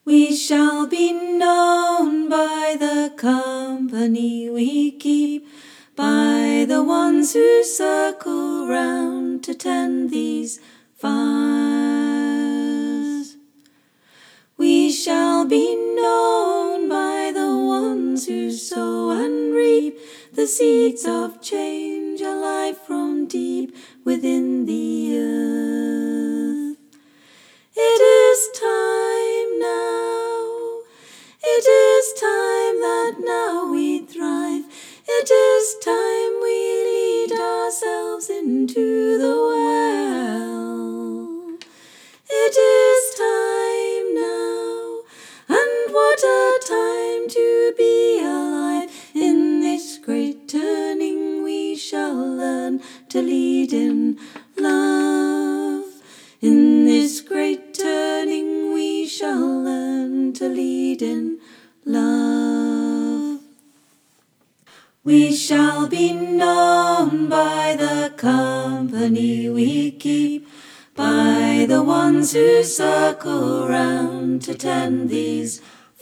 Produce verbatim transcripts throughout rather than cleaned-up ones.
We shall be known by the company we keep, by the ones who circle round to tend these fires. We shall be known by the ones who sow and reap the seeds of change alive from deep within the earth. It is time now, it is time that now we thrive. It is time we lead ourselves into the well. It is time now, and what a time to be alive. In this great turning we shall learn to lead in love. In this great turning we shall learn to lead in love. We shall be known by the company we keep, by the ones who circle round to tend these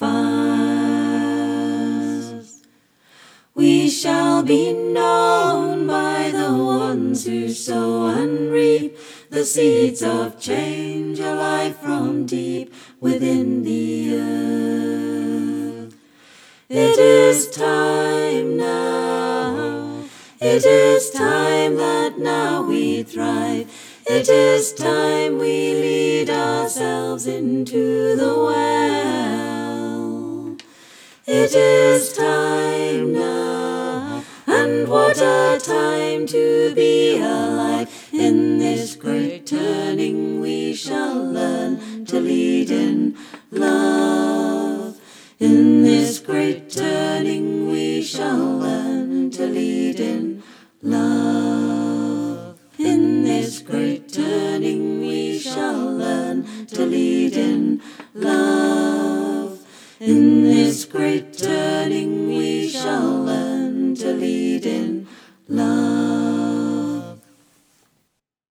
fires. We shall be known by the ones who sow and reap the seeds of change alive from deep within the earth. It is time now, it is time that now we thrive. It is time we lead ourselves into the well. It is time now, and what a time to be alive.